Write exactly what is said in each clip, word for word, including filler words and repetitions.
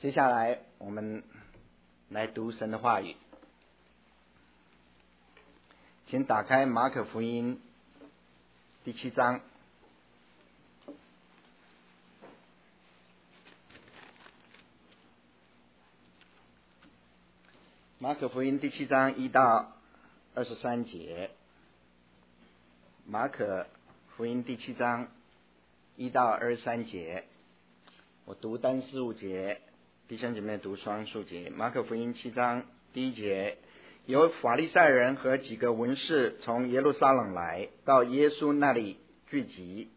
接下来我们来读神的话语，请打开马可福音第七章。马可福音第七章一到二十三节。马可福音第七章一到二十三节，我读单数节，弟兄姐妹读双数节。马可福音七章第一节，有法利赛人和几个文士从耶路撒冷来到耶稣那里聚集。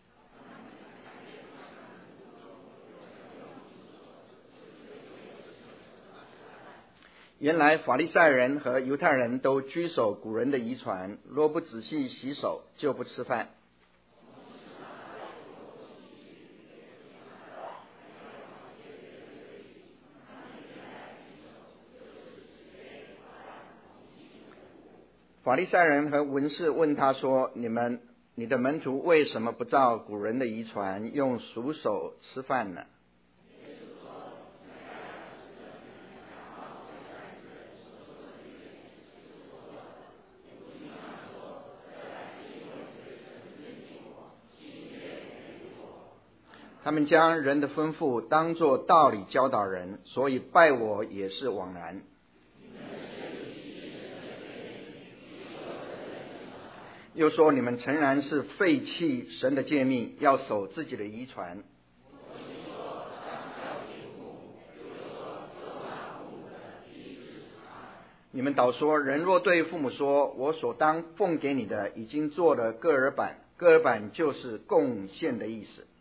原来法利赛人和犹太人都居守古人的遗传，若不仔细洗手就不吃饭。法利赛人和文士问他说：你们你的门徒为什么不照古人的遗传，用熟手吃饭呢？他们将人的吩咐当作道理教导人，所以拜我也是枉然。又说你们诚然是废弃神的诫命，要守自己的遗传。你们倒说，人若对父母说，我所当奉给你的已经做了各耳板，各耳板就是贡献的意思。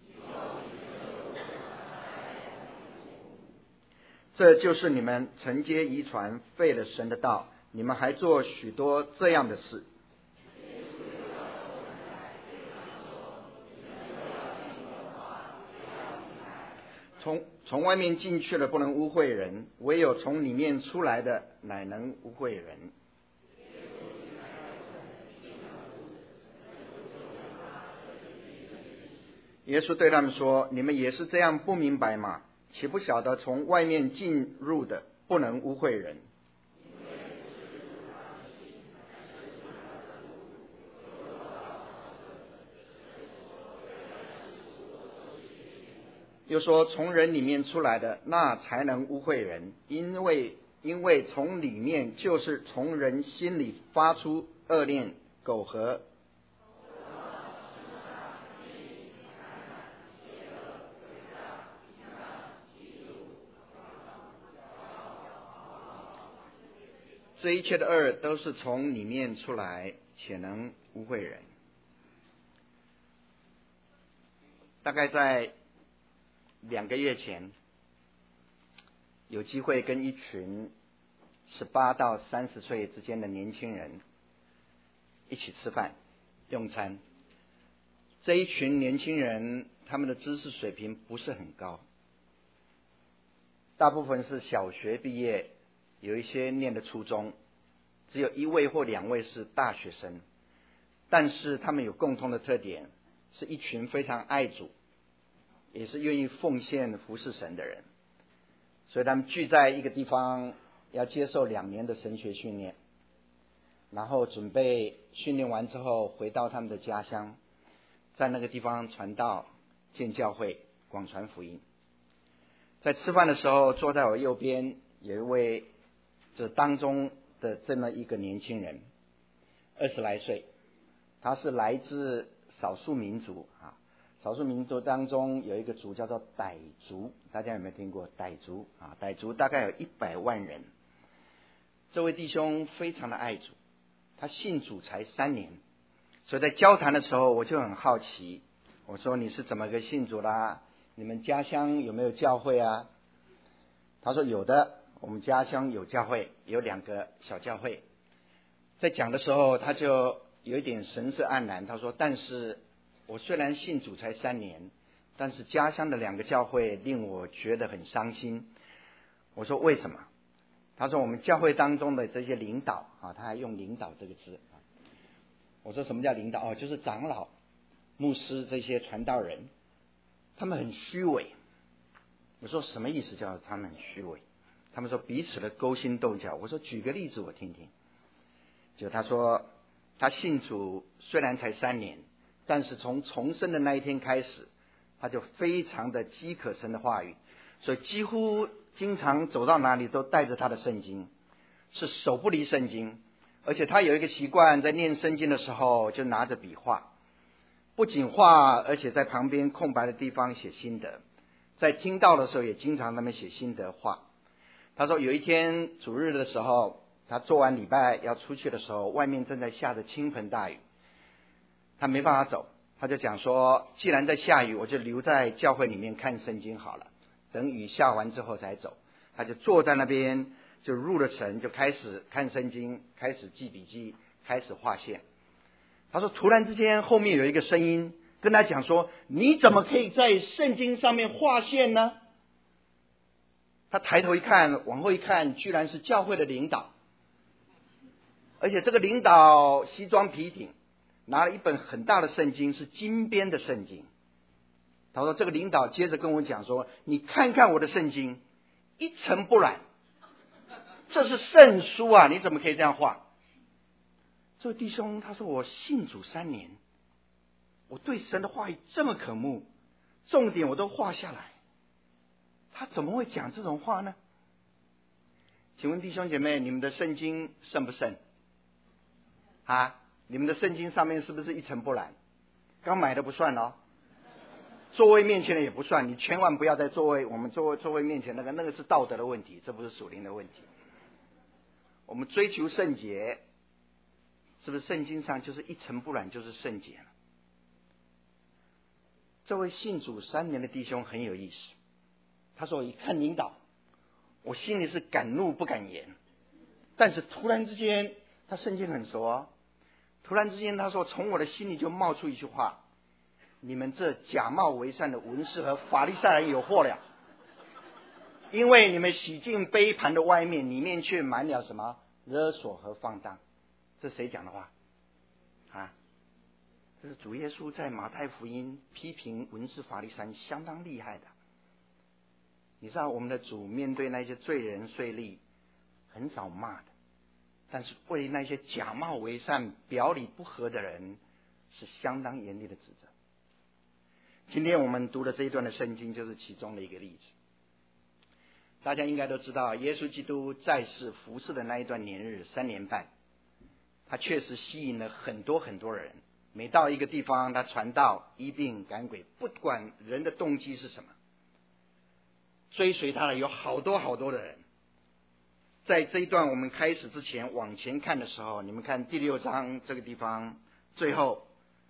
这就是你们承接遗传，废了神的道，你们还做许多这样的事。从从外面进去了不能污秽人，唯有从里面出来的乃能污秽人。耶稣对他们说：你们也是这样不明白吗？岂不晓得从外面进入的不能污秽人？又说从人里面出来的那才能污秽人，因为因为从里面就是从人心里发出恶念、苟合、这一切的恶都是从里面出来，且能污秽人。大概在两个月前，有机会跟一群十八到三十岁之间的年轻人一起吃饭用餐。这一群年轻人他们的知识水平不是很高，大部分是小学毕业，有一些念的初中，只有一位或两位是大学生。但是他们有共同的特点，是一群非常爱主，也是愿意奉献服侍神的人。所以他们聚在一个地方，要接受两年的神学训练，然后准备训练完之后回到他们的家乡，在那个地方传道、建教会、广传福音。在吃饭的时候，坐在我右边有一位这当中的这么一个年轻人，二十来岁，他是来自少数民族啊。少数民族当中有一个族叫做傣族，大家有没有听过傣族啊？傣族大概有一百万人。这位弟兄非常的爱主，他信主才三年，所以在交谈的时候我就很好奇，我说你是怎么个信主啦？你们家乡有没有教会啊？他说有的，我们家乡有教会，有两个小教会。在讲的时候他就有一点神色黯然，他说但是我虽然信主才三年，但是家乡的两个教会令我觉得很伤心。我说为什么？他说我们教会当中的这些领导啊，他还用领导这个字。我说什么叫领导？哦，就是长老、牧师这些传道人，他们很虚伪， 我说什么意思叫他们虚伪？他们说彼此的勾心斗角。我说举个例子我听听。就他说他信主虽然才三年，但是从重生的那一天开始，他就非常的饥渴神的话语，所以几乎经常走到哪里都带着他的圣经，是手不离圣经。而且他有一个习惯，在念圣经的时候就拿着笔画，不仅画，而且在旁边空白的地方写心得，在听到的时候也经常那么写心得话。他说有一天主日的时候，他做完礼拜要出去的时候，外面正在下着倾盆大雨，他没办法走，他就讲说既然在下雨，我就留在教会里面看圣经好了，等雨下完之后才走。他就坐在那边，就入了神，就开始看圣经，开始记笔记，开始划线。他说突然之间后面有一个声音跟他讲说，你怎么可以在圣经上面划线呢？他抬头一看，往后一看，居然是教会的领导，而且这个领导西装笔挺，拿了一本很大的圣经，是金边的圣经。他说这个领导接着跟我讲说，你看看我的圣经，一尘不染，这是圣书啊，你怎么可以这样画？这位弟兄他说我信主三年，我对神的话语这么渴慕，重点我都画下来，他怎么会讲这种话呢？请问弟兄姐妹，你们的圣经圣不圣啊？你们的圣经上面是不是一尘不染？刚买的不算哦，座位面前的也不算，你千万不要在座位我们座位座位面前那个那个是道德的问题，这不是属灵的问题。我们追求圣洁，是不是圣经上就是一尘不染就是圣洁了？这位信主三年的弟兄很有意思，他说我一看领导，我心里是敢怒不敢言，但是突然之间他圣经很熟啊，突然之间他说从我的心里就冒出一句话，你们这假冒为善的文士和法利赛人有祸了，因为你们洗净杯盘的外面，里面却满了什么勒索和放荡。这谁讲的话啊？这是主耶稣在马太福音批评文士法利赛人相当厉害的。你知道我们的主面对那些罪人税吏很少骂的，但是为那些假冒为善表里不合的人是相当严厉的指责。今天我们读的这一段的圣经就是其中的一个例子。大家应该都知道，耶稣基督在世服侍的那一段年日三年半，他确实吸引了很多很多人，每到一个地方他传道医病赶鬼，不管人的动机是什么，追随他的有好多好多的人。在这一段我们开始之前往前看的时候，你们看第六章这个地方，最后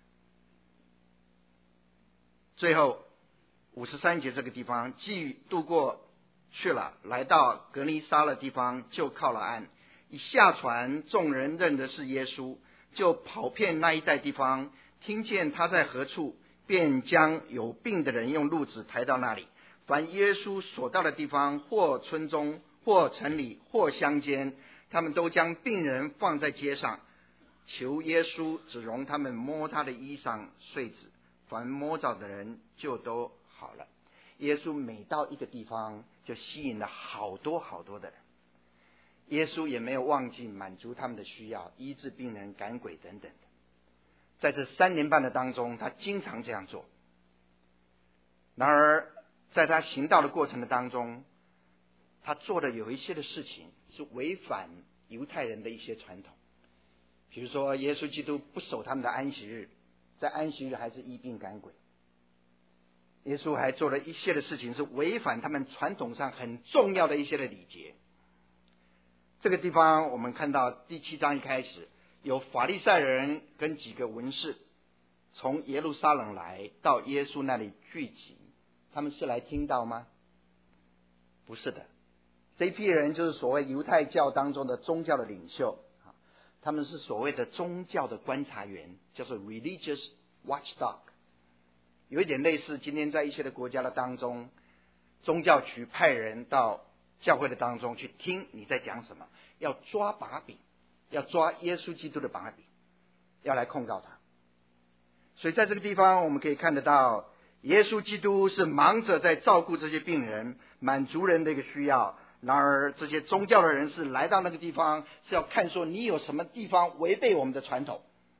最后五十三节这个地方，既渡过去了，来到格尼撒勒地方，就靠了岸。一下船，众人认的是耶稣，就跑遍那一带地方，听见他在何处，便将有病的人用褥子抬到那里。凡耶稣所到的地方，或村中，或城里，或乡间，他们都将病人放在街上，求耶稣只容他们摸他的衣裳繸子，凡摸着的人就都好了。耶稣每到一个地方，就吸引了好多好多的人。耶稣也没有忘记满足他们的需要，医治病人、赶鬼等等的。在这三年半的当中，他经常这样做。然而在他行道的过程的当中，他做的有一些的事情是违反犹太人的一些传统。比如说耶稣基督不守他们的安息日，在安息日还是医病赶鬼。耶稣还做了一些的事情是违反他们传统上很重要的一些的礼节。这个地方我们看到第七章一开始，有法利赛人跟几个文士从耶路撒冷来到耶稣那里聚集。他们是来听道吗？不是的，这一批人就是所谓犹太教当中的宗教的领袖，他们是所谓的宗教的观察员，叫做 religious watchdog， 有一点类似今天在一些的国家的当中，宗教局派人到教会的当中去听你在讲什么，要抓把柄，要抓耶稣基督的把柄，要来控告他。所以在这个地方我们可以看得到， 耶稣基督是忙着在照顾这些病人，满足人的一个需要。然而这些宗教的人士来到那个地方，是要看说你有什么地方违背我们的传统。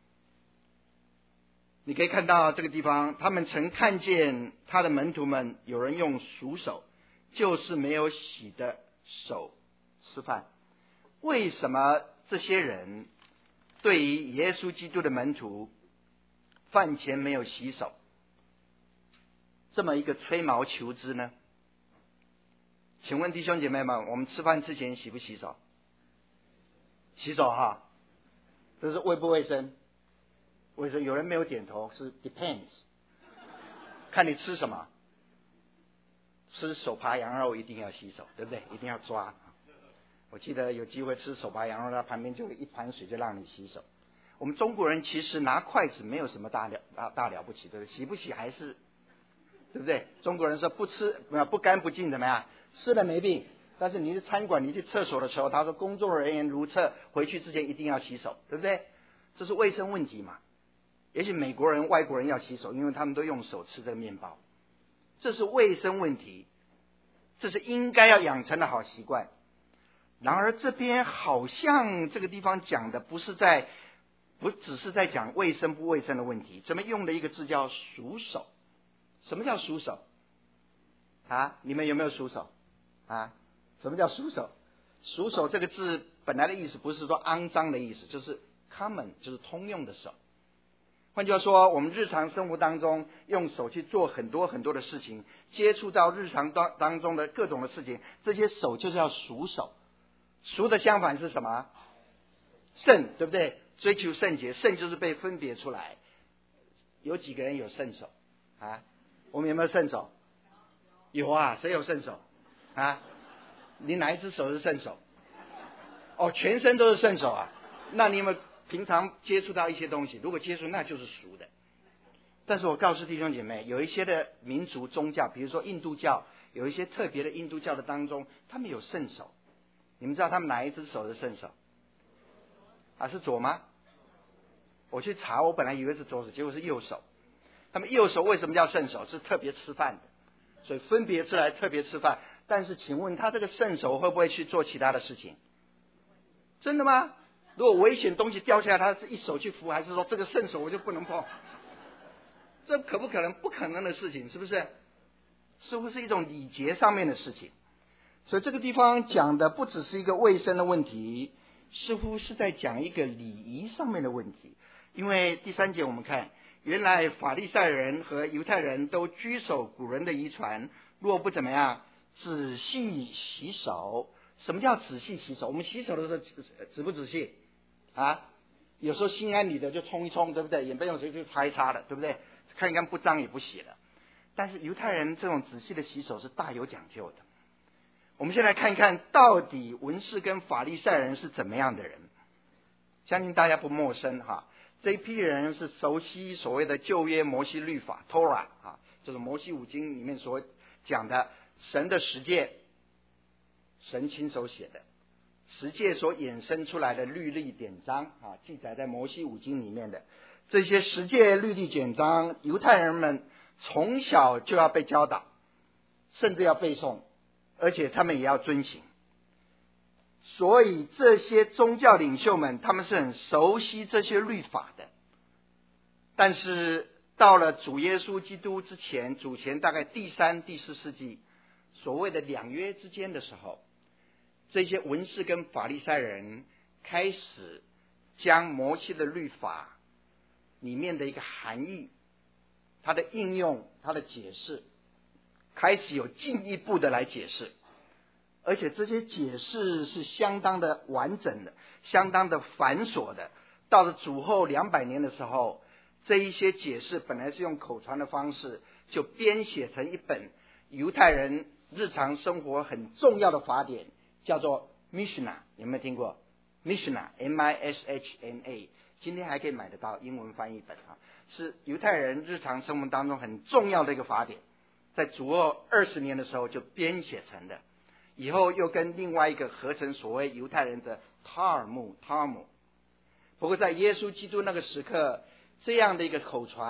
你可以看到这个地方，他们曾看见他的门徒们有人用熟手，就是没有洗的手吃饭。为什么这些人对于耶稣基督的门徒饭前没有洗手这么一个吹毛求疵呢？请问弟兄姐妹们，我们吃饭之前洗不洗手？洗手哈，这是卫不卫生？卫生。有人没有点头，是 depends， 看你吃什么。吃手扒羊肉一定要洗手，对不对？一定要抓。我记得有机会吃手扒羊肉，它旁边就有一盘水，就让你洗手。我们中国人其实拿筷子没有什么大了大大了不起，对不对？洗不洗还是，对不对？中国人说不吃不干不净怎么样？吃了没病。但是你去餐馆，你去厕所的时候，他说工作人员如厕，回去之前一定要洗手，对不对？这是卫生问题嘛。也许美国人、外国人要洗手，因为他们都用手吃这个面包，这是卫生问题，这是应该要养成的好习惯。然而这边好像这个地方讲的不是在，不只是在讲卫生不卫生的问题，怎么用的一个字叫数手？什么叫数手？啊，你们有没有数手？啊，什么叫数手？数手这个字本来的意思不是说肮脏的意思，就是 common， 就是通用的手。换句话说，我们日常生活当中用手去做很多很多的事情，接触到日常当当中的各种的事情，这些手就是要数手。数的相反是什么？圣，对不对？追求圣洁，圣就是被分别出来。有几个人有圣手啊？我们有没有圣手？有啊，谁有圣手啊？你哪一只手是圣手？哦，全身都是圣手啊？那你有没有平常接触到一些东西？如果接触，那就是熟的。但是我告诉弟兄姐妹，有一些的民族宗教，比如说印度教，有一些特别的印度教的当中，他们有圣手。你们知道他们哪一只手是圣手？啊，是左吗？我去查，我本来以为是左手，结果是右手。他们右手为什么叫圣手？是特别吃饭的，所以分别出来特别吃饭。但是请问他这个圣手会不会去做其他的事情？真的吗？如果危险东西掉下来，他是一手去扶，还是说这个圣手我就不能碰？这可不可能？不可能的事情，是不是？似乎是一种礼节上面的事情。所以这个地方讲的不只是一个卫生的问题，似乎是在讲一个礼仪上面的问题。因为第三节我们看，原来法利赛人和犹太人都居守古人的遗传，若不怎么样仔细洗手。什么叫仔细洗手？我们洗手的时候仔不仔细啊？有时候心安理得就冲一冲，对不对？眼背用水就擦一擦的，对不对？看一看不脏也不洗了。但是犹太人这种仔细的洗手是大有讲究的。我们先来看一看到底文士跟法利赛人是怎么样的人。相信大家不陌生哈，这一批人是熟悉所谓的旧约摩西律法 Torah 啊，就是摩西五经里面所讲的神的十诫，神亲手写的十诫所衍生出来的律例典章啊，记载在摩西五经里面的这些十诫律例典章，犹太人们从小就要被教导，甚至要背诵，而且他们也要遵行。所以这些宗教领袖们，他们是很熟悉这些律法的。但是到了主耶稣基督之前，主前大概第三、第四世纪，所谓的两约之间的时候，这些文士跟法利赛人开始将摩西的律法里面的一个含义，它的应用，它的解释，开始有进一步的来解释。而且这些解释是相当的完整的，相当的繁琐的。到了主后两百年的时候，这一些解释本来是用口传的方式，就编写成一本犹太人日常生活很重要的法典，叫做 Mishnah。 有没有听过 Mishnah？ M I S H N A， 今天还可以买得到英文翻译本啊，是犹太人日常生活当中很重要的一个法典，在主后二十年的时候就编写成的。以后又跟另外一个合成所谓犹太人的塔尔穆塔尔穆。不过在耶稣基督那个时刻，这样的一个口传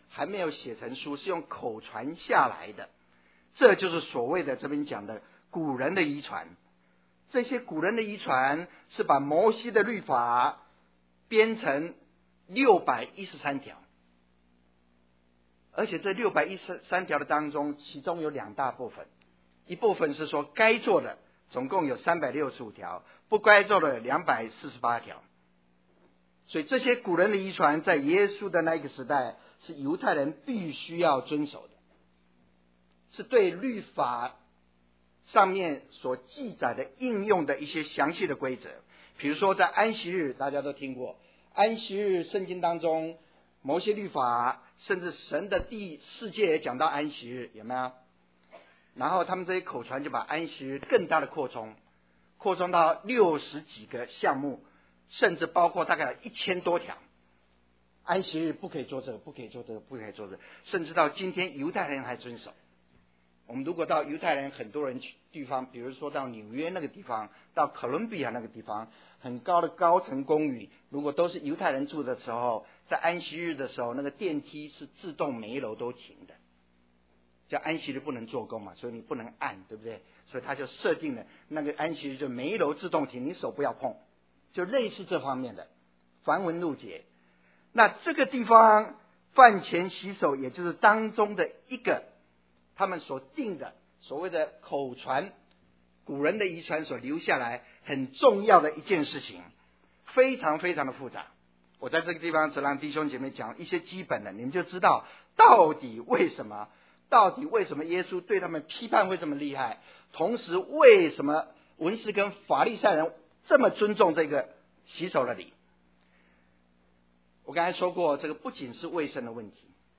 还没有写成书，是用口传下来的。这就是所谓的这边讲的古人的遗传。这些古人的遗传是把摩西的律法编成六百一十三条，而且这六百一十三条的当中，其中有两大部分，一部分是说该做的总共有三百六十五条，不该做的两百四十八条。所以这些古人的遗传在耶稣的那一个时代是犹太人必须要遵守的，是对律法上面所记载的应用的一些详细的规则。比如说在安息日，大家都听过安息日，圣经当中某些律法，甚至神的第四诫也讲到安息日，有没有？然后他们这些口传就把安息日更大的扩充，扩充到六十几个项目，甚至包括大概一千多条。安息日不可以做这个，不可以做这个，不可以做这个，甚至到今天犹太人还遵守。我们如果到犹太人很多人去地方，比如说到纽约那个地方，到哥伦比亚那个地方，很高的高层公寓，如果都是犹太人住的时候，在安息日的时候，那个电梯是自动每一楼都停的。叫安息日不能做工嘛，所以你不能按，对不对？所以他就设定了那个安息日就每一楼自动停，你手不要碰，就类似这方面的繁文缛节。那这个地方饭前洗手，也就是当中的一个他们所定的所谓的口传，古人的遗传所留下来很重要的一件事情，非常非常的复杂。我在这个地方只让弟兄姐妹讲一些基本的，你们就知道到底为什么到底为什么耶稣对他们批判会这么厉害，同时为什么文士跟法利赛人这么尊重这个洗手的礼。我刚才说过，这个不仅是卫生的问题，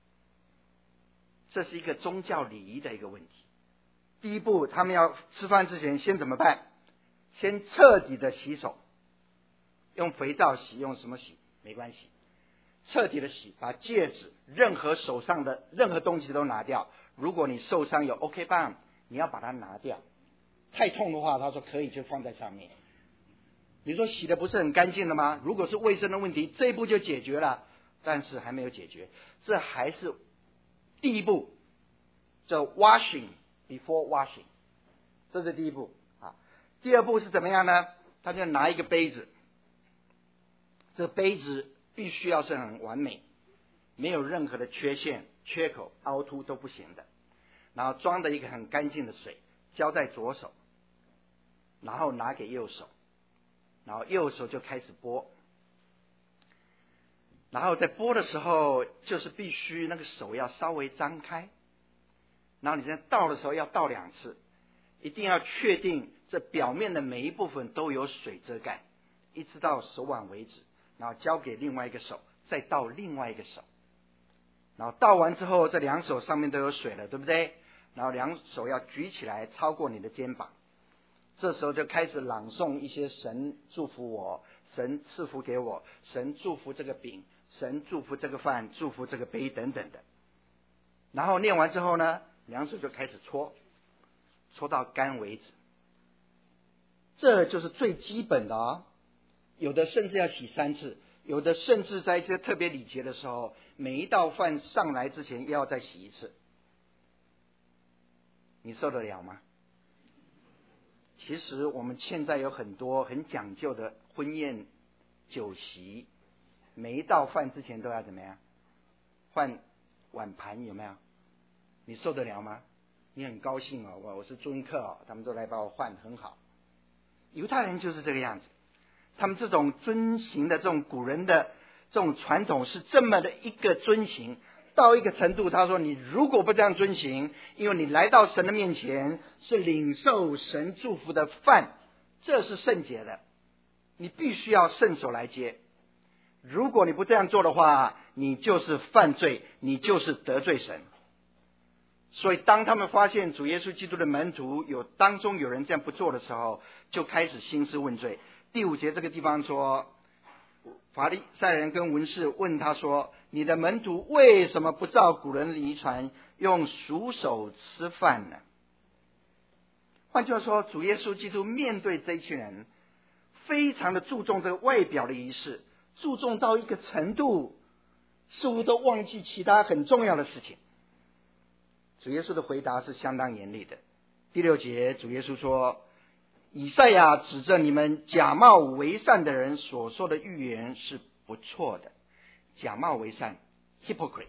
这是一个宗教礼仪的一个问题。第一步，他们要吃饭之前先怎么办？先彻底的洗手，用肥皂洗，用什么洗没关系，彻底的洗，把戒指任何手上的任何东西都拿掉。如果你受伤有 OK 棒，你要把它拿掉。太痛的话，他说可以，就放在上面。你说洗的不是很干净了吗？如果是卫生的问题，这一步就解决了，但是还没有解决，这还是第一步，叫 washing before washing， 这是第一步啊。第二步是怎么样呢？他就拿一个杯子，这杯子必须要是很完美，没有任何的缺陷、缺口、凹凸都不行的，然后装的一个很干净的水，浇在左手，然后拿给右手，然后右手就开始拨，然后在拨的时候就是必须那个手要稍微张开，然后你在倒的时候要倒两次，一定要确定这表面的每一部分都有水遮盖，一直到手腕为止，然后交给另外一个手，再倒另外一个手，然后倒完之后这两手上面都有水了，对不对？然后两手要举起来超过你的肩膀，这时候就开始朗诵一些神祝福我，神赐福给我，神祝福这个饼，神祝福这个饭，祝福这个杯等等的。然后念完之后呢，两手就开始搓，搓到干为止。这就是最基本的哦。有的甚至要洗三次，有的甚至在一些特别礼节的时候，每一道饭上来之前也要再洗一次。你受得了吗？其实我们现在有很多很讲究的婚宴酒席，每一道饭之前都要怎么样？换碗盘，有没有？你受得了吗？你很高兴哦，我我是尊客哦，他们都来把我换，很好。犹太人就是这个样子，他们这种遵行的这种古人的这种传统是这么的一个遵行，到一个程度，他说你如果不这样遵行，因为你来到神的面前是领受神祝福的饭，这是圣洁的，你必须要圣手来接。如果你不这样做的话，你就是犯罪，你就是得罪神。所以当他们发现主耶稣基督的门徒有当中有人这样不做的时候，就开始兴师问罪。第五节这个地方说，法利赛人跟文士问他说，你的门徒为什么不照古人的遗传用熟手吃饭呢？换句话说，主耶稣基督面对这一群人非常的注重这个外表的仪式，注重到一个程度， 似乎都忘记其他很重要的事情。主耶稣的回答是相当严厉的。第六节，主耶稣说，以赛亚指着你们假冒为善的人所说的预言是不错的。假冒为善 hypocrite，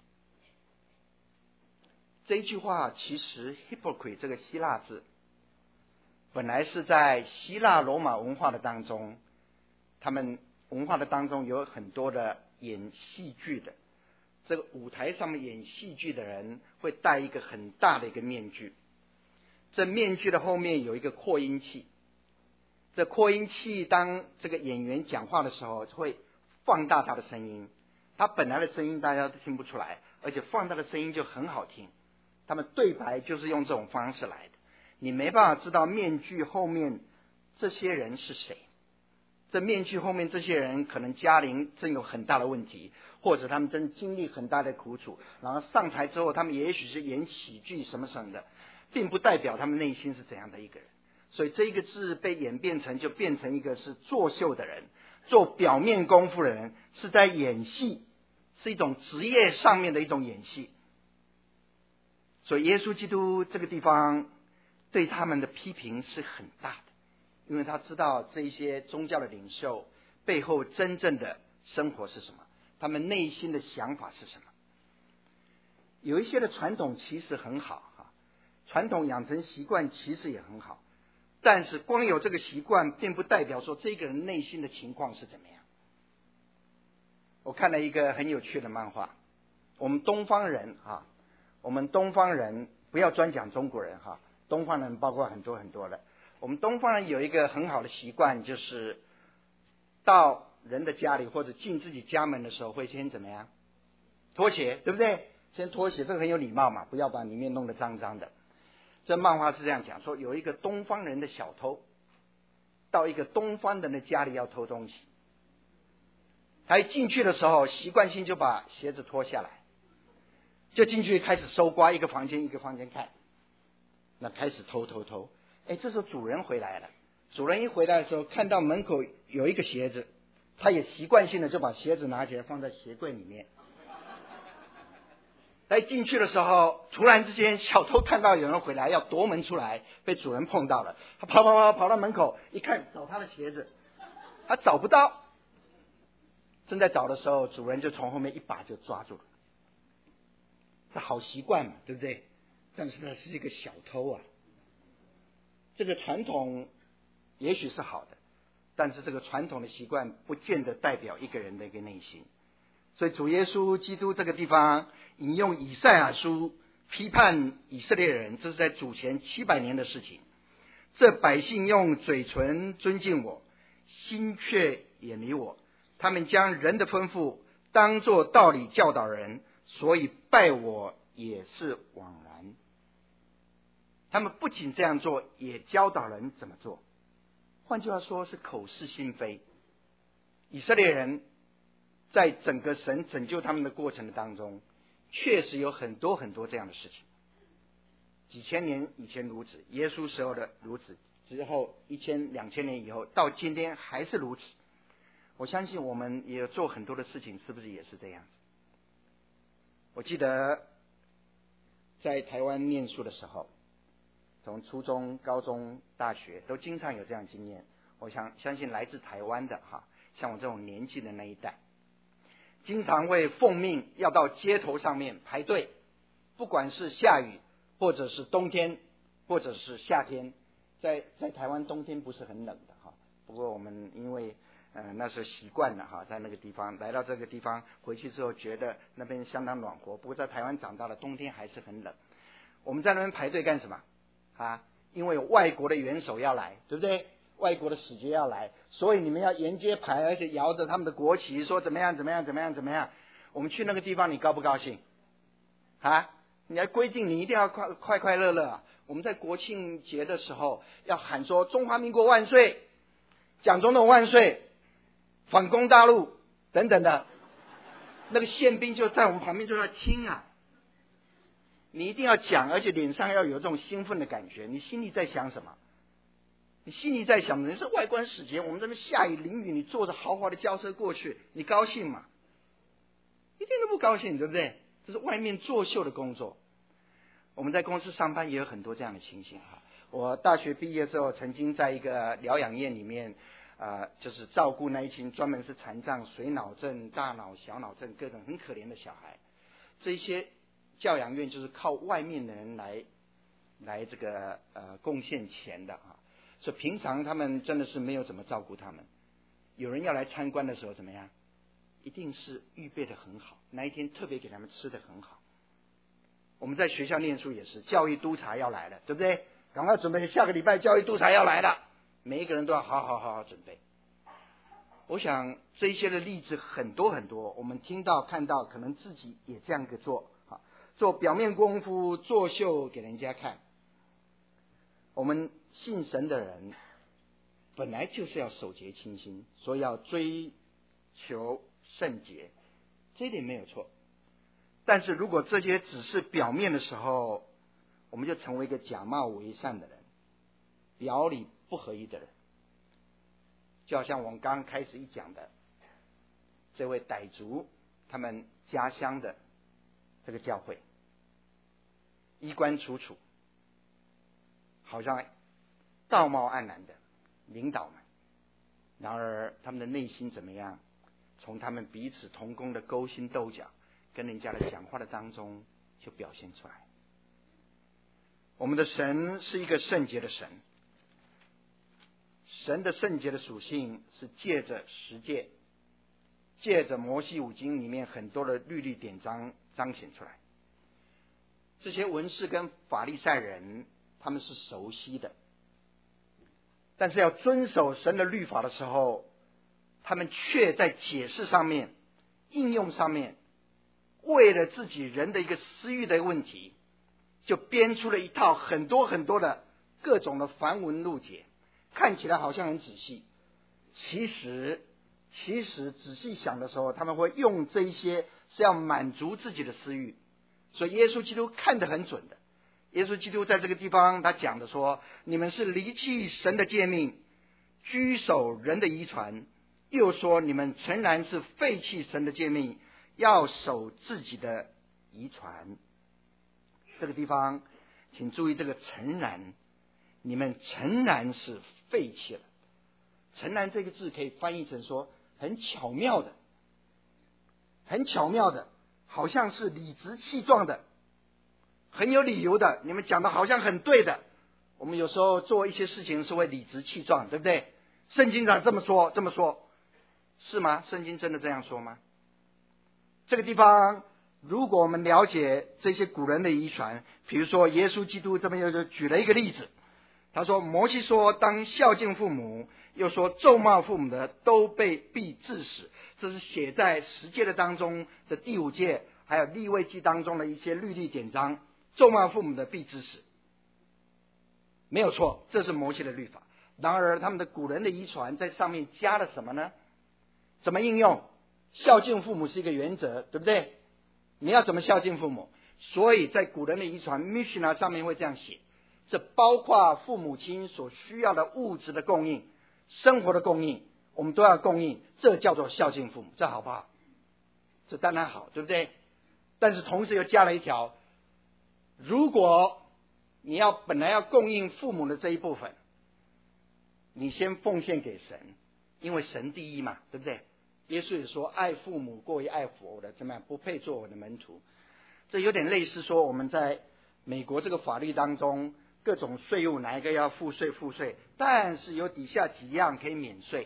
这一句话其实 hypocrite 这个希腊字本来是在希腊罗马文化的当中，他们文化的当中有很多的演戏剧的，这个舞台上面演戏剧的人会戴一个很大的一个面具，这面具的后面有一个扩音器，这扩音器当这个演员讲话的时候会放大他的声音，他本来的声音大家都听不出来，而且放大的声音就很好听，他们对白就是用这种方式来的，你没办法知道面具后面这些人是谁，这面具后面这些人可能家庭真有很大的问题，或者他们真经历很大的苦楚，然后上台之后他们也许是演喜剧什么什么的，并不代表他们内心是怎样的一个人。所以这一个字被演变成就变成一个是作秀的人，做表面功夫的人，是在演戏，是一种职业上面的一种演戏。所以耶稣基督这个地方对他们的批评是很大的，因为他知道这一些宗教的领袖背后真正的生活是什么，他们内心的想法是什么。有一些的传统其实很好，传统养成习惯其实也很好，但是光有这个习惯并不代表说这个人内心的情况是怎么样。我看了一个很有趣的漫画，我们东方人啊，我们东方人不要专讲中国人哈，东方人包括很多很多的，我们东方人有一个很好的习惯，就是到人的家里或者进自己家门的时候会先怎么样？脱鞋，对不对？先脱鞋，这个很有礼貌嘛，不要把里面弄得脏脏的。这漫画是这样讲，说有一个东方人的小偷到一个东方人的家里要偷东西，他一进去的时候习惯性就把鞋子脱下来，就进去开始搜刮，一个房间一个房间看，那开始偷偷偷。哎，这时候主人回来了，主人一回来的时候看到门口有一个鞋子，他也习惯性的就把鞋子拿起来放在鞋柜里面。在进去的时候，突然之间小偷看到有人回来要夺门出来，被主人碰到了，他跑跑跑跑到门口一看，找他的鞋子，他找不到，正在找的时候，主人就从后面一把就抓住了。这好习惯嘛，对不对？但是他是一个小偷啊。这个传统也许是好的，但是这个传统的习惯不见得代表一个人的一个内心。所以主耶稣基督这个地方引用以赛亚书批判以色列人，这是在主前七百年的事情。这百姓用嘴唇尊敬我，心却远离我，他们将人的吩咐当作道理教导人，所以拜我也是枉然。他们不仅这样做，也教导人怎么做。换句话说，是口是心非。以色列人在整个神拯救他们的过程的当中，确实有很多很多这样的事情。几千年以前如此，耶稣时候的如此，之后一千两千年以后，到今天还是如此。我相信我们也有做很多的事情，是不是也是这样子？我记得在台湾念书的时候，从初中、高中、大学都经常有这样经验。我想相信来自台湾的哈，像我这种年纪的那一代，经常会奉命要到街头上面排队，不管是下雨或者是冬天或者是夏天，在在台湾冬天不是很冷的哈，不过我们因为呃那时候习惯了哈，在那个地方来到这个地方回去之后觉得那边相当暖和，不过在台湾长大了冬天还是很冷。我们在那边排队干什么啊？因为有外国的元首要来，对不对？外国的使节要来，所以你们要沿街排，而且摇着他们的国旗，说怎么样怎么样怎么样怎么样。我们去那个地方，你高不高兴啊？你还规定你一定要快快快乐乐啊！我们在国庆节的时候要喊说中华民国万岁，蒋总统万岁，反攻大陆等等的，那个宪兵就在我们旁边就在听啊。你一定要讲，而且脸上要有这种兴奋的感觉。你心里在想什么？你心里在想，你是外观使节，我们这边下雨淋雨，你坐着豪华的轿车过去，你高兴吗？ 一点都不高兴，对不对？这是外面作秀的工作。我们在公司上班也有很多这样的情形哈。我大学毕业之后，曾经在一个疗养院里面，呃，就是照顾那一群专门是残障、水脑症、大脑、小脑症各种很可怜的小孩。这些教养院就是靠外面的人来来这个呃贡献钱的啊，所以平常他们真的是没有怎么照顾他们。有人要来参观的时候怎么样？一定是预备的很好，那一天特别给他们吃的很好。我们在学校念书也是，教育督察要来了，对不对？赶快准备，下个礼拜教育督察要来了，每一个人都要好好好好准备。我想这一些的例子很多很多，我们听到看到，可能自己也这样个做，做表面功夫，作秀给人家看。我们信神的人本来就是要守节清心，所以要追求圣洁，这一点没有错。但是如果这些只是表面的时候，我们就成为一个假冒伪善的人，表里不合一的人。就好像我们刚刚开始一讲的这位傣族他们家乡的这个教会，衣冠楚楚，好像道貌岸然的领导们，然而他们的内心怎么样？从他们彼此同工的勾心斗角跟人家的讲话的当中就表现出来。我们的神是一个圣洁的神，神的圣洁的属性是借着十诫，借着摩西五经里面很多的律例典章彰显出来。这些文士跟法利赛人他们是熟悉的，但是要遵守神的律法的时候，他们却在解释上面、应用上面，为了自己人的一个私欲的问题，就编出了一套很多很多的各种的繁文缛节，看起来好像很仔细，其实其实仔细想的时候，他们会用这一些是要满足自己的私欲。所以耶稣基督看得很准的，耶稣基督在这个地方他讲的说，你们是离弃神的诫命，居守人的遗传，又说你们诚然是废弃神的诫命，要守自己的遗传。这个地方请注意这个诚然，你们诚然是废弃了。诚然这个字可以翻译成说很巧妙的，很巧妙的，好像是理直气壮的，很有理由的，你们讲的好像很对的。我们有时候做一些事情是会理直气壮，对不对？圣经上这么说这么说，是吗？圣经真的这样说吗？这个地方如果我们了解这些古人的遗传，比如说耶稣基督这边又举了一个例子，他说摩西说当孝敬父母，又说咒骂父母的都被必治死。这是写在十诫的当中的第五诫，还有利未记当中的一些律例典章，咒骂父母的必治死，没有错，这是摩西的律法。然而他们的古人的遗传在上面加了什么呢？怎么应用？孝敬父母是一个原则，对不对？你要怎么孝敬父母？所以在古人的遗传 Mishnah 上面会这样写，这包括父母亲所需要的物质的供应，生活的供应，我们都要供应，这叫做孝敬父母，这好不好？这当然好，对不对？但是同时又加了一条，如果你要本来要供应父母的这一部分，你先奉献给神，因为神第一嘛，对不对？耶稣也说爱父母过于爱佛的，怎么样不配做我的门徒。这有点类似说我们在美国这个法律当中，各种税务哪一个要付税付税，但是有底下几样可以免税，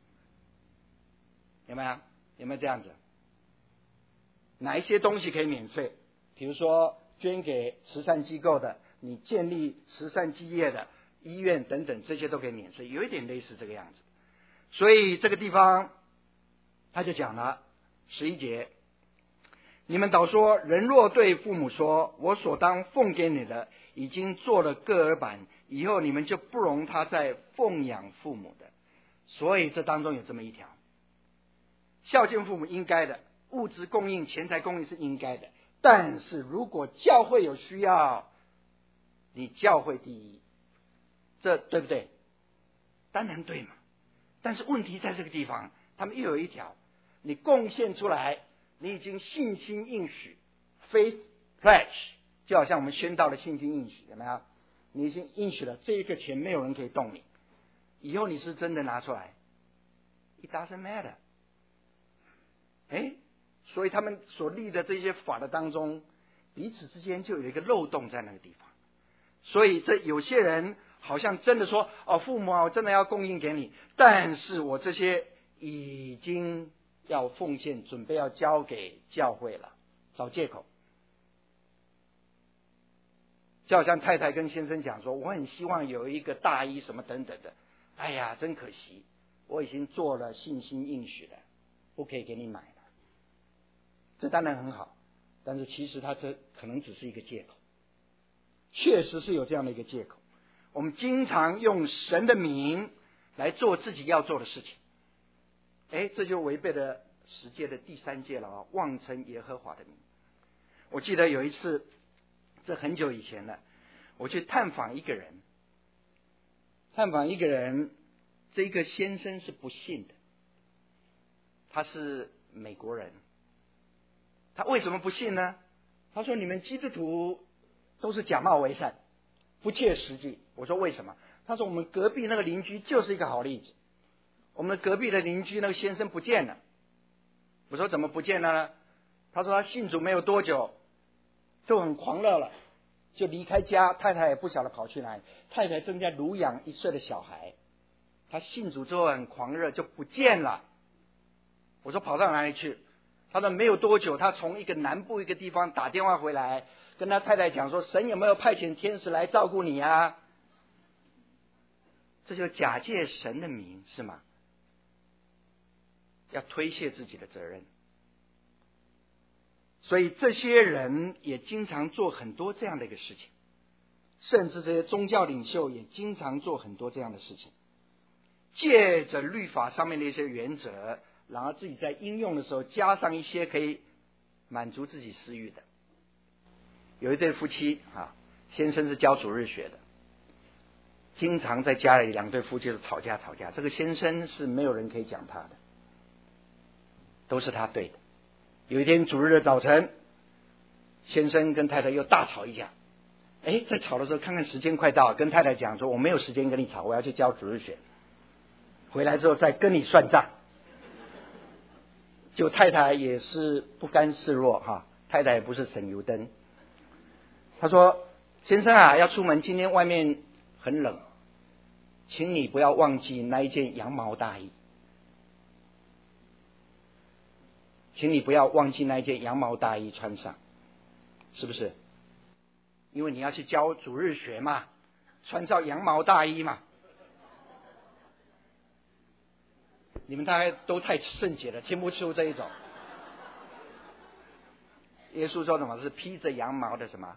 有没有？有没有这样子？哪一些东西可以免税？比如说捐给慈善机构的，你建立慈善基业的医院等等，这些都可以免税，有一点类似这个样子。所以这个地方他就讲了十一节，你们倒说，人若对父母说，我所当奉给你的已经做了各耳板，以后你们就不容他再奉养父母的。所以这当中有这么一条，孝敬父母应该的，物质供应钱财供应是应该的，但是如果教会有需要，你教会第一，这对不对？当然对嘛。但是问题在这个地方，他们又有一条，你贡献出来， 你已经信心应许 faith pledge， 就好像我们宣道的信心应许，有没有？你已经应许了这个钱没有人可以动你，以后你是真的拿出来 it doesn't matter。 哎，所以他们所立的这些法的当中，彼此之间就有一个漏洞在那个地方。所以这有些人好像真的说，哦，父母啊，我真的要供应给你，但是我这些已经要奉献，准备要交给教会了，找借口。就好像太太跟先生讲说，我很希望有一个大衣什么等等的，哎呀，真可惜，我已经做了信心应许了，不可以给你买了。这当然很好，但是其实他这可能只是一个借口，确实是有这样的一个借口。我们经常用神的名来做自己要做的事情，哎，这就违背了十诫的第三诫了啊，妄称耶和华的名。我记得有一次，这很久以前了，我去探访一个人，探访一个人，这个先生是不信的，他是美国人。他为什么不信呢？他说你们基督徒都是假冒为善，不切实际。我说为什么？他说我们隔壁那个邻居就是一个好例子，我们隔壁的邻居那个先生不见了。我说怎么不见了呢？他说他信主没有多久就很狂热了，就离开家，太太也不晓得跑去哪里，太太正在乳养一岁的小孩，他信主之后很狂热就不见了。我说跑到哪里去？他说没有多久，他从一个南部一个地方打电话回来，跟他太太讲说，神有没有派遣天使来照顾你啊？这就假借神的名，是吗？要推卸自己的责任。所以这些人也经常做很多这样的一个事情，甚至这些宗教领袖也经常做很多这样的事情，借着律法上面的一些原则，然后自己在应用的时候加上一些可以满足自己私欲的。有一对夫妻啊，先生是教主日学的，经常在家里两对夫妻是吵架吵架，这个先生是没有人可以讲他的，都是他对的。有一天主日的早晨，先生跟太太又大吵一架，哎，在吵的时候看看时间快到，跟太太讲说我没有时间跟你吵，我要去教主日学，回来之后再跟你算账。就太太也是不甘示弱哈，太太也不是省油灯。他说：“先生啊，要出门，今天外面很冷，请你不要忘记那一件羊毛大衣，请你不要忘记那一件羊毛大衣穿上，是不是？因为你要去教主日学嘛，穿上羊毛大衣嘛。”你们大概都太圣洁了，听不出这一种。耶稣说什么？是披着羊毛的什么？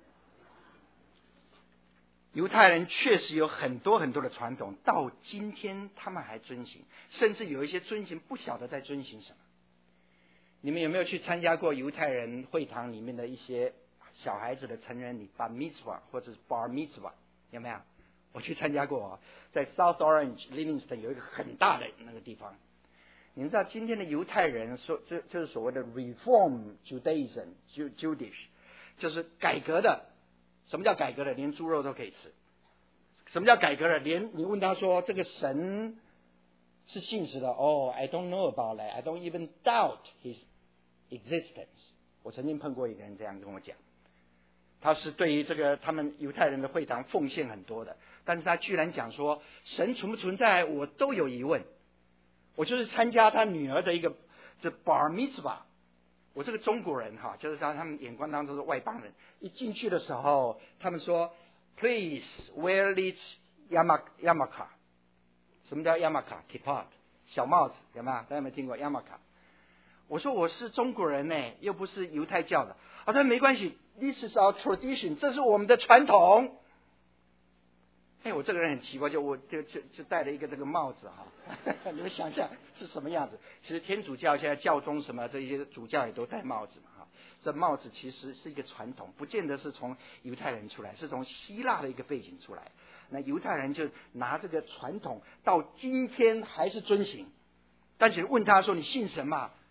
犹太人确实有很多很多的传统，到今天他们还遵行，甚至有一些遵行不晓得在遵行什么。你们有没有去参加过犹太人会堂里面的一些小孩子的成人礼 bar mitzvah 或者是 bar mitzvah？ 有没有？我去参加过，在 South Orange Livingston 有一个很大的那个地方。你们知道今天的犹太人说，这就是所谓的 Reform Judaism Jewish， 就是改革的。什么叫改革的？连猪肉都可以吃。什么叫改革的？连你问他说这个神是信实的，哦 I don't know about that, I don't even doubt his existence。 我曾经碰过一个人这样跟我讲，他是对于这个他们犹太人的会堂奉献很多的，但是他居然讲说神存不存在我都有疑问。我就是参加他女儿的一个这 bar mitzvah， 我这个中国人哈，就是在他们眼光当中是外邦人，一进去的时候他们说 please wear this yarmulke。 什么叫 yarmulke？ kippah 小帽子，有没有？大家有没有听过 yarmulke？ 我说我是中国人呢，又不是犹太教的。他说没关系， this is our tradition， 这是我们的传统。哎，我这个人很奇怪，就我就就就戴了一个这个帽子哈，你们想想是什么样子？其实天主教现在教宗什么这些主教也都戴帽子嘛哈。这帽子其实是一个传统，不见得是从犹太人出来，是从希腊的一个背景出来。那犹太人就拿这个传统到今天还是遵行。但是问他说你信神吗？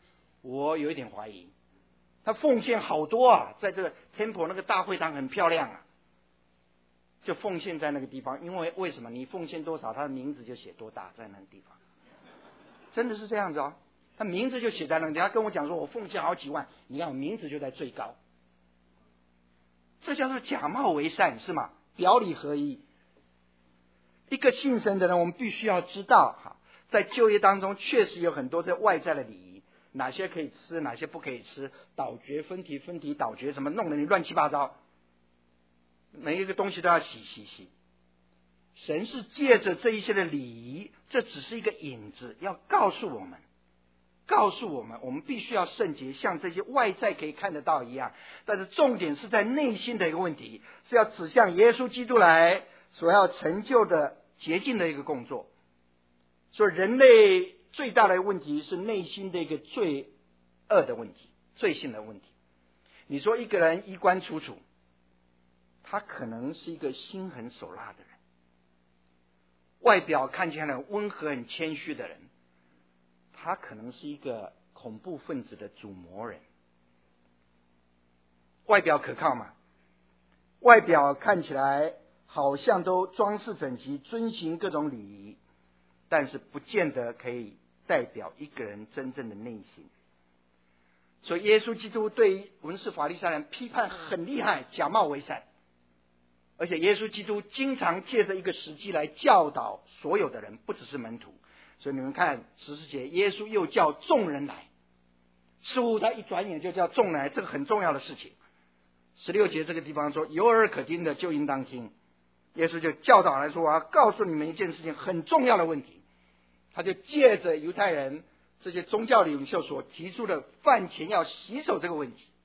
我有一点怀疑。他奉献好多啊，在这个 temple 那个大会堂很漂亮啊，就奉献在那个地方。因为为什么？你奉献多少，他的名字就写多大在那个地方。真的是这样子哦，他名字就写在那里。他跟我讲说，我奉献好几万，你看我名字就在最高。这叫做假冒为善，是吗？表里合一。一个信神的人，我们必须要知道哈，在就业当中确实有很多在外在的礼仪，哪些可以吃，哪些不可以吃，倒爵分题分题倒爵，什么弄得你乱七八糟，每一个东西都要洗洗洗。神是借着这一些的礼仪，这只是一个引子，要告诉我们告诉我们我们必须要圣洁，像这些外在可以看得到一样。但是重点是在内心的一个问题，是要指向耶稣基督来所要成就的洁净的一个工作。所以人类最大的问题是内心的一个罪恶的问题，罪性的问题。你说一个人衣冠楚楚，他可能是一个心狠手辣的人，外表看起来很温和很谦虚的人，他可能是一个恐怖分子的主谋人。外表可靠吗？外表看起来好像都装饰整齐，遵行各种礼仪，但是不见得可以代表一个人真正的内心。所以耶稣基督对文士法利赛人批判很厉害，假冒为善。而且耶稣基督经常借着一个时机来教导所有的人，不只是门徒。所以你们看十四节，耶稣又叫众人来，似乎他一转眼就叫众人来，这个很重要的事情。十六节这个地方说，有耳可听的就应当听。耶稣就教导来说，我要告诉你们一件事情，很重要的问题。他就借着犹太人这些宗教领袖所提出的饭前要洗手这个问题，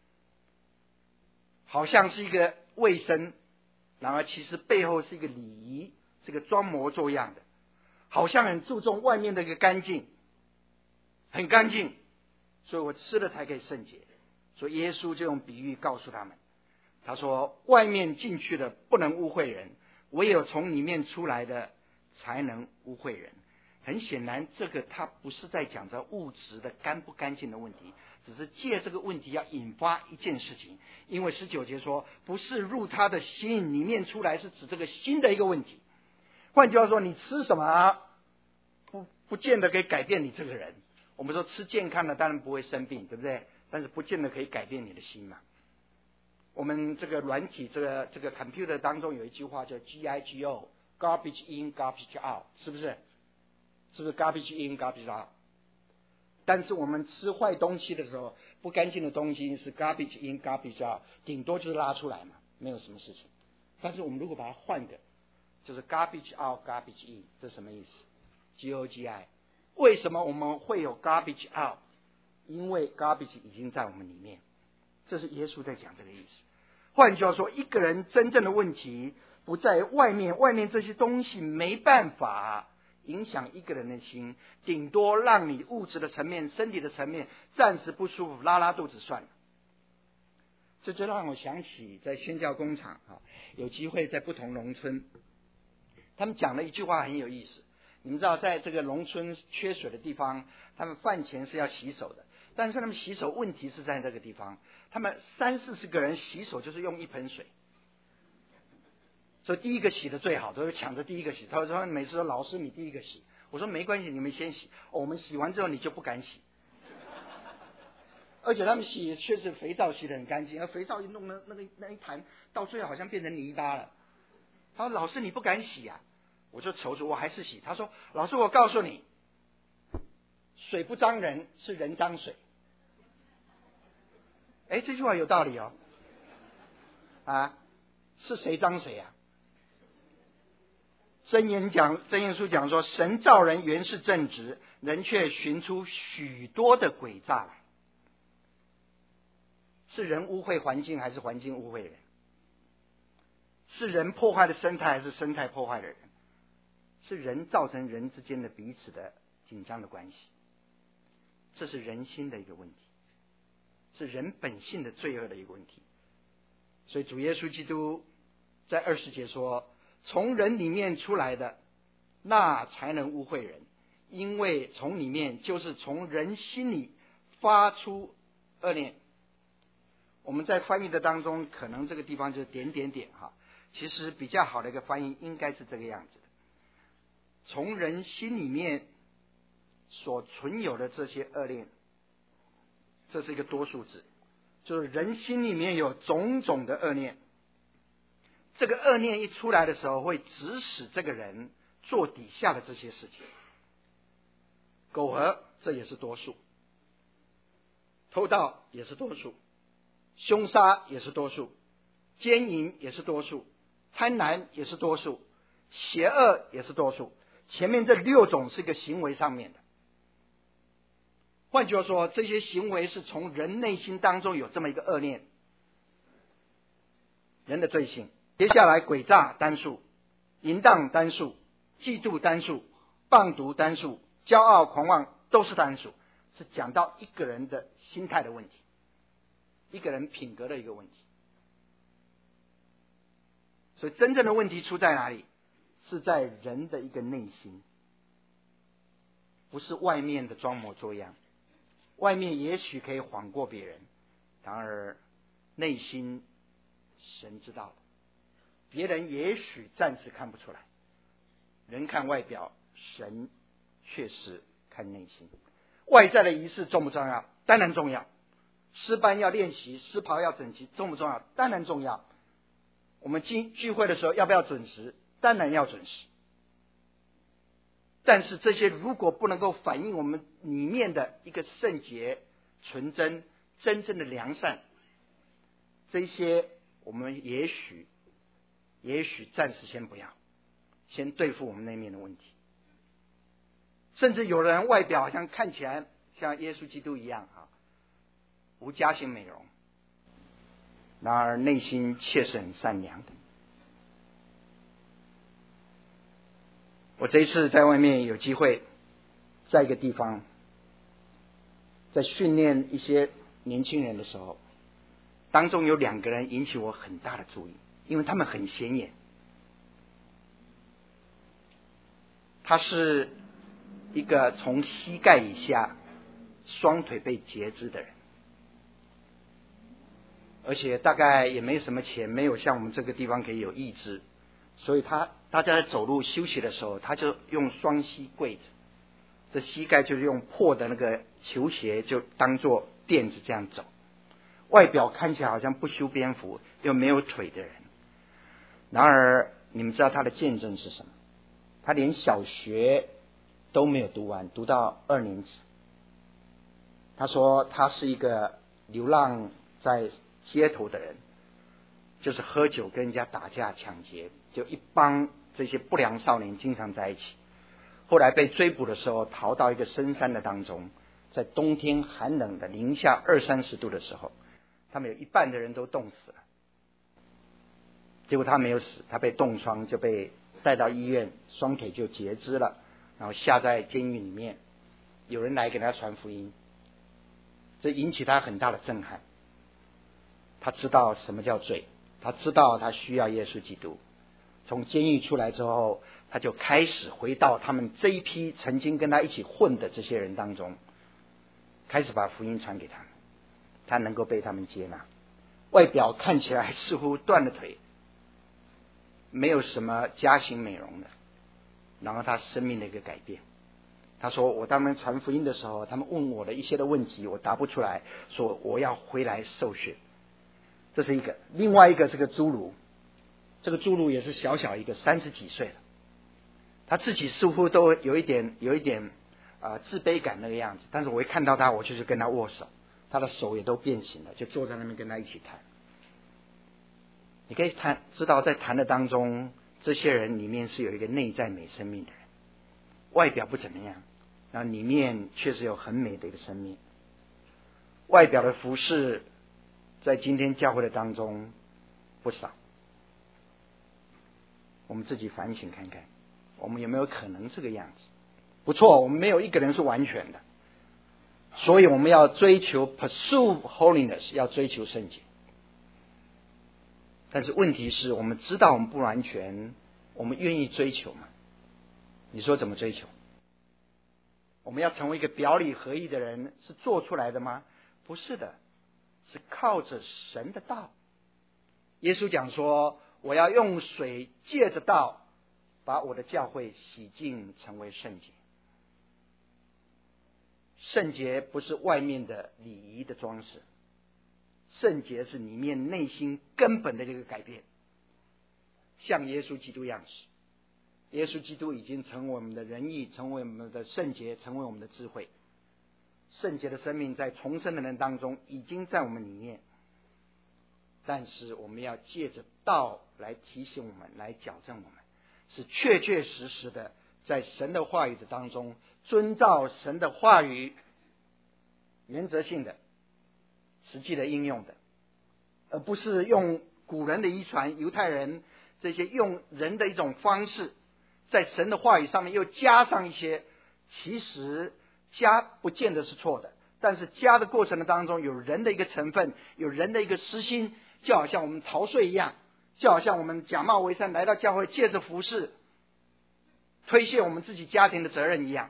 好像是一个卫生，然而其实背后是一个礼仪，是个装模作样的，好像很注重外面的一个干净，很干净，所以我吃了才可以圣洁。所以耶稣就用比喻告诉他们，他说外面进去的不能污秽人，唯有从里面出来的才能污秽人。很显然这个他不是在讲着物质的干不干净的问题，只是借这个问题要引发一件事情。因为十九节说不是入他的心里面出来，是指这个心的一个问题。换句话说，你吃什么不不见得可以改变你这个人。我们说吃健康的当然不会生病，对不对？但是不见得可以改变你的心嘛。我们这个软体这个这个 computer 当中有一句话叫 G I G O garbage in garbage out， 是不是？是不是 garbage in garbage out？ 但是我们吃坏东西的时候，不干净的东西是 garbage in garbage out， 顶多就是拉出来嘛，没有什么事情。但是我们如果把它换个，就是 garbage out garbage in， 这什么意思？ G O G I。 为什么我们会有 garbage out？ 因为 garbage 已经在我们里面，这是耶稣在讲这个意思。换句话说，一个人真正的问题不在外面，外面这些东西没办法影响一个人的心，顶多让你物质的层面、身体的层面暂时不舒服，拉拉肚子算了。这就让我想起在宣教工厂啊，有机会在不同农村，他们讲了一句话很有意思。你们知道，在这个农村缺水的地方，他们饭前是要洗手的，但是他们洗手问题是在这个地方，他们三四十个人洗手就是用一盆水。所以第一个洗的最好，都抢着第一个洗。他说每次说老师你第一个洗，我说没关系，你们先洗，哦，我们洗完之后你就不敢洗。而且他们洗确实肥皂洗得很干净，而肥皂一弄那那个那一盘到最后好像变成泥巴了。他说老师你不敢洗啊，我就求助，我还是洗。他说老师我告诉你，水不脏人，是人脏水。哎，这句话有道理哦。啊，是谁脏谁啊？箴言讲，箴言书讲说，神造人原是正直，人却寻出许多的诡诈来。是人污秽环境，还是环境污秽人？是人破坏了生态，还是生态破坏了人？是人造成人之间的彼此的紧张的关系。这是人心的一个问题，是人本性的罪恶的一个问题。所以主耶稣基督在二十节说，从人里面出来的，那才能污秽人，因为从里面就是从人心里发出恶念。我们在翻译的当中，可能这个地方就是点点点哈，其实比较好的一个翻译应该是这个样子的：从人心里面所存有的这些恶念，这是一个多数字，就是人心里面有种种的恶念。这个恶念一出来的时候，会指使这个人做底下的这些事情。苟合这也是多数，偷盗也是多数，凶杀也是多数，奸淫也是多数，贪婪也是多数，邪恶也是多数。前面这六种是一个行为上面的。换句话说，这些行为是从人内心当中有这么一个恶念，人的罪性。接下来诡诈单数，淫荡单数，嫉妒单数，谤读单数，骄傲狂妄都是单数，是讲到一个人的心态的问题，一个人品格的一个问题。所以真正的问题出在哪里？是在人的一个内心，不是外面的装模作样。外面也许可以晃过别人，然而内心神知道的，别人也许暂时看不出来。人看外表，神确实看内心。外在的仪式重不重要？当然重要。诗班要练习，诗袍要整齐，重不重要？当然重要。我们聚聚会的时候要不要准时？当然要准时。但是这些如果不能够反映我们里面的一个圣洁、纯真、真正的良善，这些我们也许也许暂时先不要，先对付我们那面的问题。甚至有人外表好像看起来像耶稣基督一样啊，无家型美容，然而内心却是很善良的。我这一次在外面有机会，在一个地方，在训练一些年轻人的时候，当中有两个人引起我很大的注意，因为他们很显眼。他是一个从膝盖以下双腿被截肢的人，而且大概也没什么钱，没有像我们这个地方可以有义肢，所以他大家在走路休息的时候，他就用双膝跪着，这膝盖就是用破的那个球鞋就当做垫子这样走，外表看起来好像不修边幅又没有腿的人。然而你们知道他的见证是什么？他连小学都没有读完，读到二年级。他说他是一个流浪在街头的人，就是喝酒跟人家打架抢劫，就一帮这些不良少年经常在一起。后来被追捕的时候，逃到一个深山的当中，在冬天寒冷的零下二三十度的时候，他们有一半的人都冻死了。结果他没有死，他被冻疮，就被带到医院，双腿就截肢了，然后下在监狱里面。有人来给他传福音，这引起他很大的震撼。他知道什么叫罪，他知道他需要耶稣基督。从监狱出来之后，他就开始回到他们这一批曾经跟他一起混的这些人当中，开始把福音传给他们，他能够被他们接纳。外表看起来似乎断了腿，没有什么家型美容的，然后他生命的一个改变。他说我当年传福音的时候，他们问我的一些的问题我答不出来，说我要回来受训。这是一个。另外一个是个侏儒，这个侏儒也是小小一个，三十几岁了，他自己似乎都有一点有一点啊、呃、自卑感那个样子，但是我一看到他，我就去跟他握手，他的手也都变形了，就坐在那边跟他一起谈。你可以谈知道，在谈的当中，这些人里面是有一个内在美生命的人，外表不怎么样，然后里面确实有很美的一个生命。外表的服饰在今天教会的当中不少，我们自己反省看看，我们有没有可能这个样子？不错，我们没有一个人是完全的，所以我们要追求 pursue holiness， 要追求圣洁。但是问题是我们知道我们不完全，我们愿意追求吗？你说怎么追求？ 我们要成为一个表里合一的人，是做出来的吗？不是的，是靠着神的道。耶稣讲说，我要用水借着道把我的教会洗净成为圣洁。圣洁不是外面的礼仪的装饰，圣洁是里面内心根本的这个改变，像耶稣基督样式。耶稣基督已经成为我们的仁义，成为我们的圣洁，成为我们的智慧。圣洁的生命在重生的人当中已经在我们里面，但是我们要借着道来提醒我们，来矫正我们，是确确实实的在神的话语的当中遵照神的话语，原则性的实际的应用的，而不是用古人的遗传，犹太人这些用人的一种方式，在神的话语上面又加上一些，其实加不见得是错的，但是加的过程的当中有人的一个成分，有人的一个私心，就好像我们逃税一样，就好像我们假冒为善来到教会，借着服事推卸我们自己家庭的责任一样，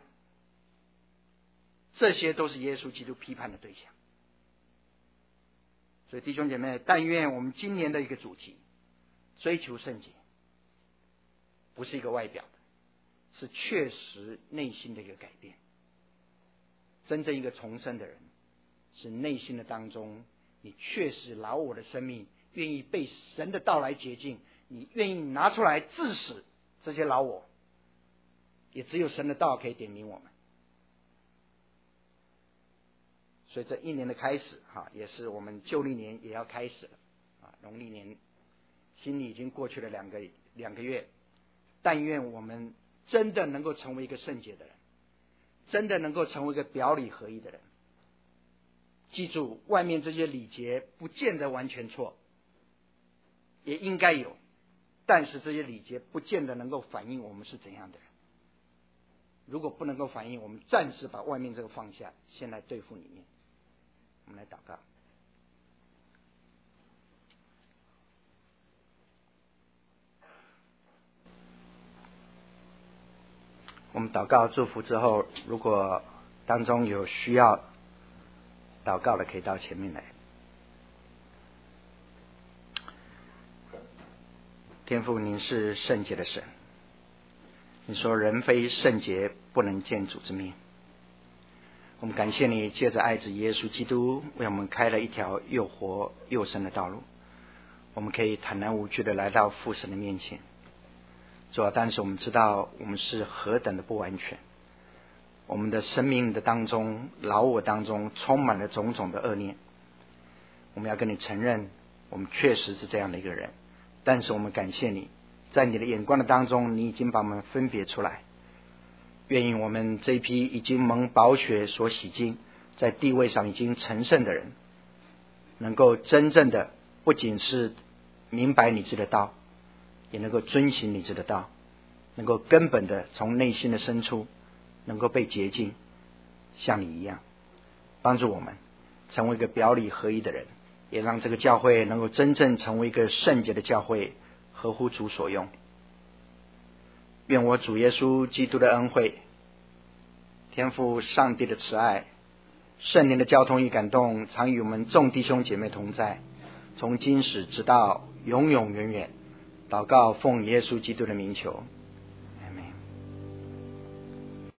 这些都是耶稣基督批判的对象。所以弟兄姐妹，但愿我们今年的一个主题，追求圣洁，不是一个外表的，是确实内心的一个改变。真正一个重生的人，是内心的当中，你确实老我的生命愿意被神的道来洁净，你愿意拿出来治死这些老我，也只有神的道可以点明我们。所以这一年的开始哈，也是我们旧历年也要开始了啊，农历年新历已经过去了两个两个月，但愿我们真的能够成为一个圣洁的人，真的能够成为一个表里合一的人。记住，外面这些礼节不见得完全错，也应该有，但是这些礼节不见得能够反映我们是怎样的人。如果不能够反映，我们暂时把外面这个放下，先来对付里面。我们来祷告。我们祷告祝福之后，如果当中有需要祷告的，可以到前面来。天父，您是圣洁的神，你说人非圣洁不能见主之面。我们感谢你借着爱子耶稣基督为我们开了一条又活又生的道路，我们可以坦然无惧的来到父神的面前。主啊，但是我们知道我们是何等的不完全，我们的生命的当中老我当中充满了种种的恶念。我们要跟你承认，我们确实是这样的一个人，但是我们感谢你，在你的眼光的当中，你已经把我们分别出来。愿意我们这一批已经蒙宝血所洗净，在地位上已经成圣的人，能够真正的不仅是明白你这的道，也能够遵行你这的道，能够根本的从内心的深处能够被洁净，像你一样，帮助我们成为一个表里合一的人，也让这个教会能够真正成为一个圣洁的教会，合乎主所用。愿我主耶稣基督的恩惠，天父上帝的慈爱，圣灵的交通与感动，常与我们众弟兄姐妹同在，从今时直到永永远远。祷告奉耶稣基督的名求，